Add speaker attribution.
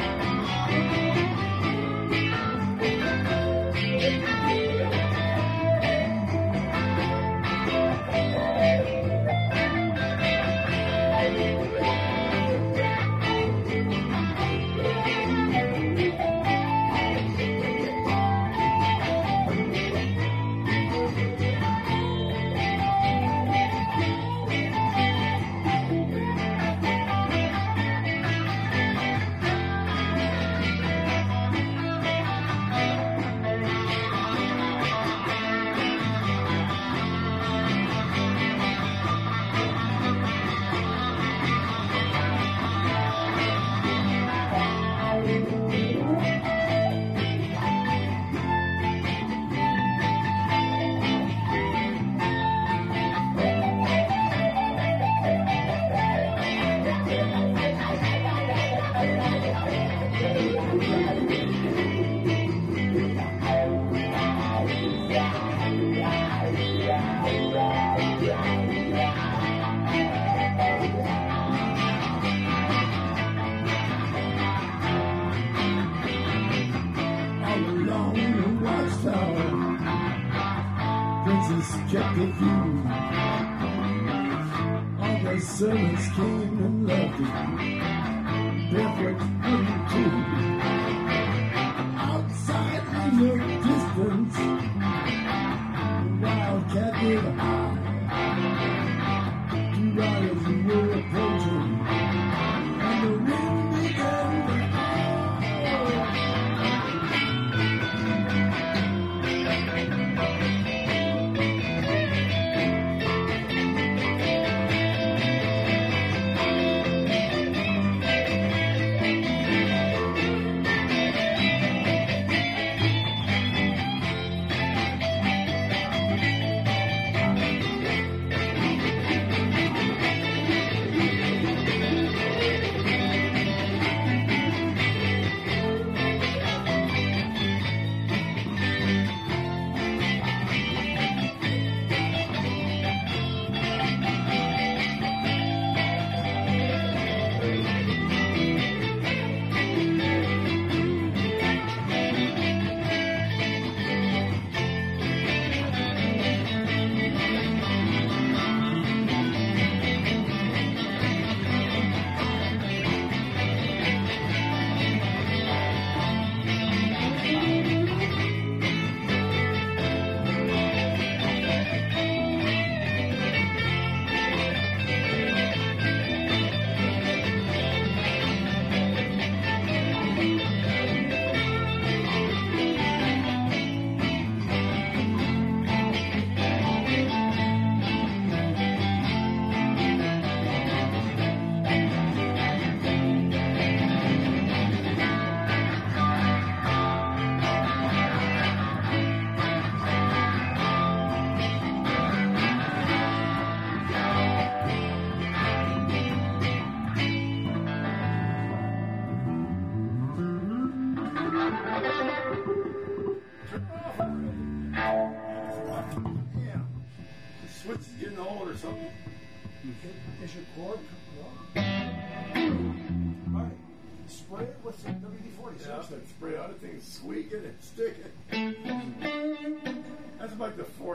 Speaker 1: Kept the view. All the servants came and loved it. Barefoot wouldn't too. Outside in the distance, the wildcat did high. 2 riders who were approaching, and the wind began to
Speaker 2: switch getting old or something.
Speaker 1: Is your cord
Speaker 2: Alright.
Speaker 1: spray it with some WD-40?
Speaker 2: Yeah, spray out a thing, squeak it and stick it. That's like the 4